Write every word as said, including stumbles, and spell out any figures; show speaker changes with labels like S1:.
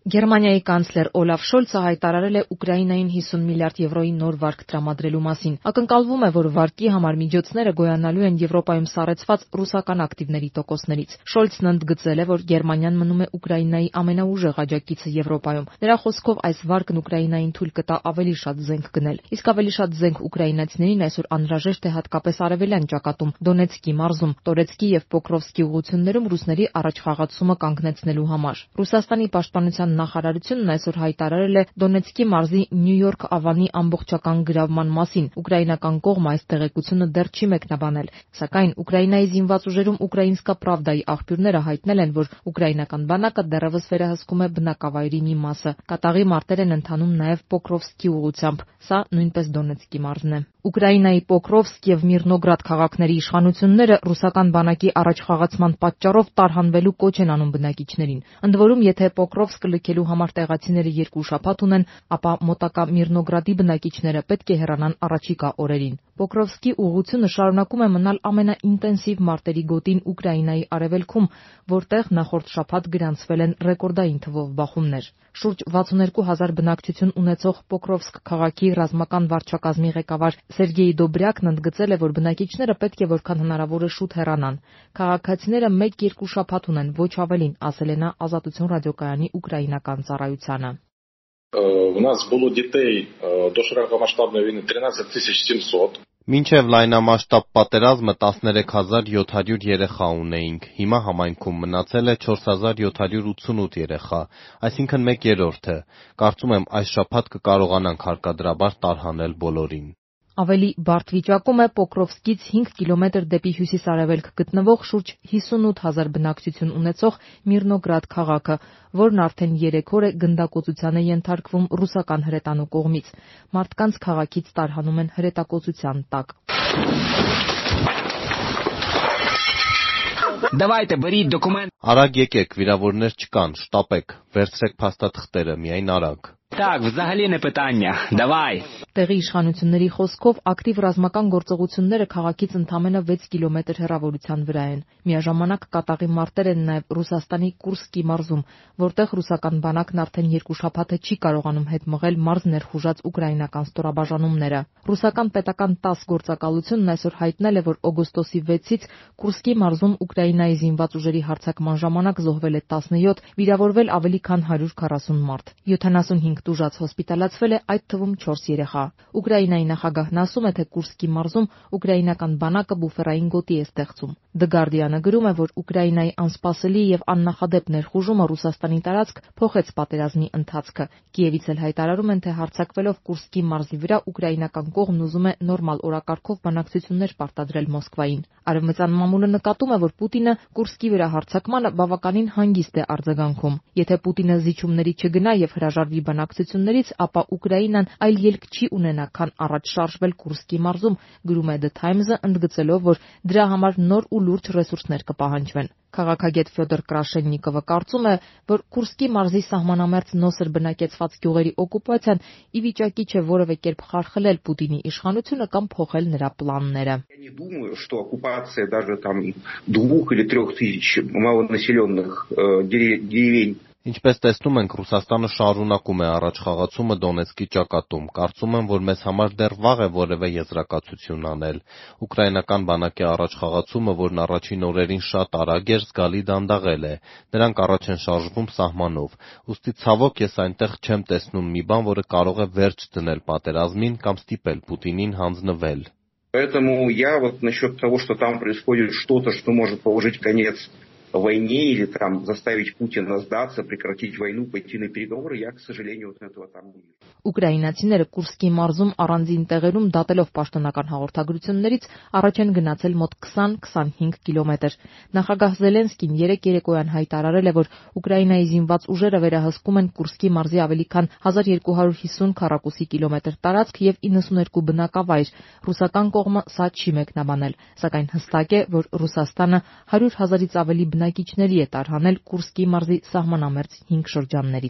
S1: Գերմանիայի կանցլեր Օլաֆ Շոլցը հայտարարել է Ուկրաինային հիսուն միլիարդ եվրոյի նոր վարկ տրամադրելու մասին։ Ակնկալվում է, որ վարկի համար միջոցները գոյանալու են Եվրոպայում սառեցված ռուսական ակտիվների տոկոսներից։ Շոլցն ընդգծել է, որ Գերմանիան մնում է Ուկրաինայի ամենաուժեղ աջակիցը Եվրոպայում։ Նրա խոսքով այս վարկն Ուկրաինային թույլ կտա ավելի շատ զենք գնել։ Իսկ ավելի շատ զենք ուկրաինացիներին այսօր անհրաժեշտ է հատկապես արևելյան ճակատում, Դոնեցկի մարզում, Տորեցկի եւ Պոկրովսկի ուղղություններում ռուսների առաջխաղացումը կանգնեցնելու համար։ Ռուսաստանի պաշտպանության նախարարությունն այսօր հայտարարել է Դոնեցկի մարզի Նյու-Յորք ավանի ամբողջական գրավման մասին։ Ուկրաինական կողմը այս տեղեկությունը դեռ չի մեկնաբանել, սակայն Ուկրաինայի զինված ուժերում Ուկրաինսկա Պրավդայի աղբյուրները հայտնել են, որ ուկրաինական բանակը դեռևս վերահսկում է բնակավայրի մի մասը։ Կատաղի մարտեր են ընթանում նաև Պոկրովսկի ուղղությամբ, սա նույնպես Դոնեցկի մարզն է։ Ուկրաինայի Պոկրովսկ եւ Միրնոգրադ քաղաքների իշխանությունները ռուսական բանակի առաջխաղացման պատճառով տարհանվելու կոչ են անում բնակիչներին։ Ընդ որում, եթե Պոկրովսկը լքելու համար տեղացիները երկու շաբաթ ունեն, ապա մոտակա Միրնոգրադի բնակիչները պետք է հեռանան առաջիկա օրերին։ Պոկրովսկի ուղղությունը շարունակում է մնալ ամենաինտենսիվ մարտերի գոտին Ուկրաինայի արևելքում, որտեղ նախորդ շաբաթ գրանցվել են ռեկորդային թվով բախումներ։ Շուրջ վաթսունհինգ հազար բնակչություն ունեցող Պոկրովսկ քաղաքի ռազմական վարչակազմի ղեկավար Սերգեյ Դոբրյակն ընդգծել է, որ բնակիչները պետք է որքան հնարավոր է շուտ հեռանան։ Քաղաքացիները մեկ-երկու շաբաթ ունեն, ոչ ավելին, ասել է նա Ազատություն ռադիոկայանի ուկրաինական ծառայությանը։
S2: У нас було дітей до широкомасштабної війни тринадцять тисяч сімсот.
S3: Մինչև լայնամասշտաբ պատերազմը տասներեք հազար յոթ հարյուր երեխա ունեինք, հիմա համայնքում մնացել է չորս հազար յոթ հարյուր ութսունութ երեխա, այսինքն մեկ երրորդը։ Կարծում եմ այս շաբաթ կկարողանանք հարկադրաբար տարհանել բոլորին։
S1: Ավելի բարդ վիճակում է Պոկրովսկից հինգ կիլոմետր դեպի հյուսիս-արևելք գտնվող շուրջ հիսունութ հազար բնակչություն ունեցող Միրնոգրադ քաղաքը, որն արդեն երեք օր է գնդակոծության է ենթարկվում ռուսական հրետանու կողմից։ Մարդկանց քաղաքից տարհանում են հրետակոծության տակ։
S4: Давайте, беріть документ.
S3: Արագ եկեք, վիրավորներ չկան, շտապեք, վերցրեք փաստաթղթերը, միայն արագ։
S4: Так, взагалі не питання. Давай.
S1: Տեղի իշխանությունների խոսքով ակտիվ ռազմական գործողությունները քաղաքից ընդամենը վեց կիլոմետր հեռավորության վրա են։ Միաժամանակ կատաղի մարտեր են նաև Ռուսաստանի Կուրսկի մարզում, որտեղ ռուսական բանակն արդեն երկու շաբաթ է չի կարողանում հետ մղել մարզ ներխուժած ուկրաինական ստորաբաժանումները։ Ռուսական պետական տաս գործակալությունն այսօր հայտնել է, որ օգոստոսի վեցից Կուրսկի մարզում Ուկրաինայի զինված ուժերի հարձակման ժամանակ զոհվել է տասնյոթ, վիրավորվել ավելի քան հարյուր քառասուն մարդ։ յոթանասունհինգ տուժած հոսպիտալացվել է, այդ թվում չորս երեխա։ Ուկրաինայի նախագահն ասում է, թե Կուրսկի մարզում ուկրաինական բանակը բուֆերային գոտի է ստեղծում։ The Guardian-ը գրում է, որ Ուկրաինայի անսպասելի եւ աննախադեպ ներխուժումը Ռուսաստանի տարածք փոխեց պատերազմի ընթացքը։ Կիևից էլ հայտարարում են, թե հարձակվելով Կուրսկի մարզի վրա ուկրաինական կողմն ուզում է նորմալ օրակարգով բանակցություններ պարտադրել Մոսկվային։ Արևմտյան մամուլը նկատում է, որ Պուտինը Կուրսկի վրա հարձակմանը բավականին հանգիստ է արձագանքում։ Եթե Պուտինը զիջումների չգնա եւ հրաժարվի բանակցություններից, ապա Ուկրաինան այլ ելք չի ունենա, քան առաջ շարժվել Կուրսկի մարզում, գրում է The Times-ը, ընդգծելով, որ դրա համար նոր ու լուրջ ռեսուրսներ կպահանջվեն։ Քաղաքագետ Ֆյոդոր Կրաշեննիկովը կարծում է, որ Կուրսկի մարզի սահմանամերձ նոսր բնակեցված գյուղերի օկուպացիան ի վիճակի չէ որևէ կերպ խարխլել Պուտինի իշխանությունը կամ փոխել նրա պլանները։
S5: Я не думаю, что оккупация даже там двух или трех тысяч малонаселенных деревень.
S3: Ինչպես տեսնում ենք, Ռուսաստանը շարունակում է առաջխաղացումը Դոնեցկի ճակատում։ Կարծում եմ, որ մեզ համար դեռ վաղ է որևէ եզրակացություն անել։ Ուկրաինական բանակի առաջխաղացումը, որն առաջին օրերին շատ արագ էր, զգալի դանդաղել է։ Նրանք առաջ են շարժվում սահմանով։ Ուստի ցավոք ես այնտեղ չեմ տեսնում մի բան, որը կարող է վերջ դնել պատերազմին կամ ստիպել Պուտինին հանձնվել։
S5: Поэтому я вот насчет того, что там происходит что-то, что может положить конец войне или там заставить Путина сдаться, прекратить войну, пойти на переговоры, я, к сожалению, вот этого там не вижу.
S1: Ուկրաինացիները Կուրսկի մարզում առանձին տեղերում դատելով պաշտոնական հաղորդագրություններից առաջ են գնացել մոտ քսան-քսանհինգ կիլոմետր։ Նախագահ Զելենսկին երեկ երեկոյան հայտարարել է, որ Ուկրաինայի զինված ուժերը վերահսկում են Կուրսկի մարզի ավելի քան հազար երկու հարյուր հիսուն քառակուսի կիլոմետր տարածք եւ իննսուներկու բնակավայր։ Ռուսական կողմը սա չի մեկնաբանել, սակայն հստակ է, որ Ռուսաստանը հարյուր հազարից ավելի բնակիչների է տարհանել Կուրսկի մարզի սահմանամերձ հինգ շրջաններից։